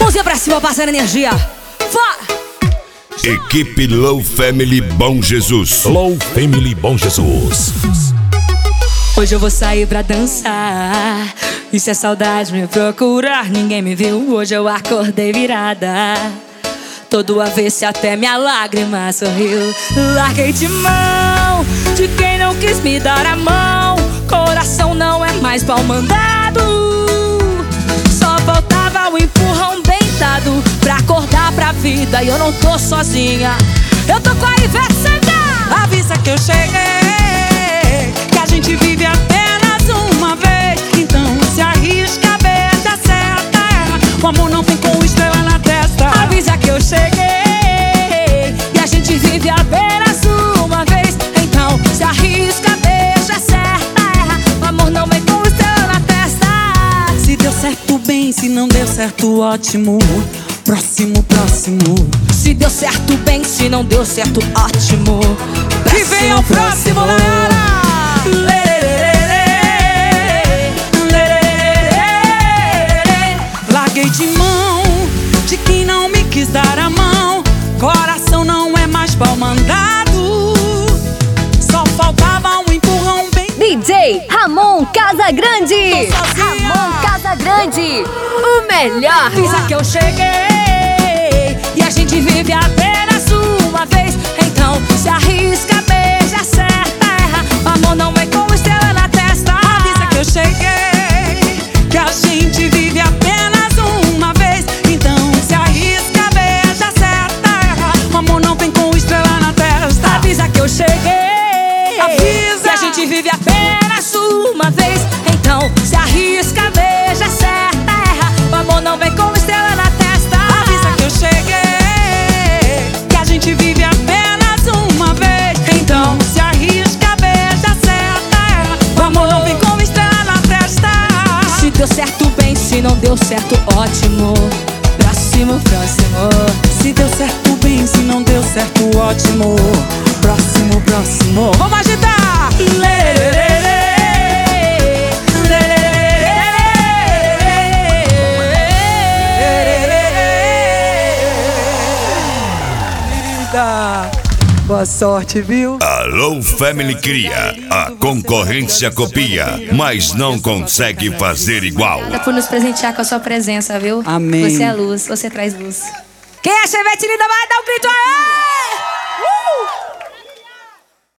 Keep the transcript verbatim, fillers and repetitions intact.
Mãozinha pra cima, passando energia. Vai! Equipe Low Family Bom Jesus. Low Family Bom Jesus. Hoje eu vou sair pra dançar. E se a saudade me procurar, ninguém me viu. Hoje eu acordei virada. Todo avesso até minha lágrima sorriu. Larguei de mão de quem não quis me dar a mão. Coração não é mais pau mandado. Só faltava o empurrão bem dado pra acordar pra vida. E eu não tô sozinha, eu tô com a Ivete Sangalo. Avisa que eu cheguei, que a gente vive apenas uma vez. Então se arrisca, beija, acerta, erra. O amor não vem com estrela na testa. Avisa que eu cheguei, e a gente vive apenas uma vez. Então se arrisca, beija, acerta, erra. O amor não vem com estrela na testa. Se deu certo, bem, se não deu certo, ótimo. Próximo, próximo. Se deu certo, bem, se não deu certo, ótimo. Que venha o próximo, galera! Larguei de mão de quem não me quis dar a mão. Coração não é mais pau mandado. Só faltava um empurrão bem. D J Ramon Casagrande. Ramon Casagrande, o melhor. Avisa que eu cheguei, e a gente vive apenas uma vez. Então se arrisca, beija, acerta, erra. O amor não vem com estrela na testa. Avisa que eu cheguei, que a gente vive apenas uma vez. Então se arrisca, beija, acerta, erra. O amor não vem com estrela na testa. Avisa que eu cheguei, avisa, que a gente vive apenas uma vez. Então se arrisca, beija, acerta, erra. O amor não vem com estrela na testa. Avisa que eu cheguei, que a gente vive apenas uma vez. Então se arrisca, beija, acerta, erra. O amor não vem com estrela na testa. Se deu certo, bem, se não deu certo, ótimo. Próximo, próximo. Se deu certo, bem, se não deu certo, ótimo. Próximo, próximo. Vamos agitar! Boa sorte, viu? A Low Family cria, a concorrência copia, mas não consegue fazer igual. Obrigada por nos presentear com a sua presença, viu? Amém. Você é luz, você traz luz. Quem é Chevette linda vai dar um grito aí! Uh!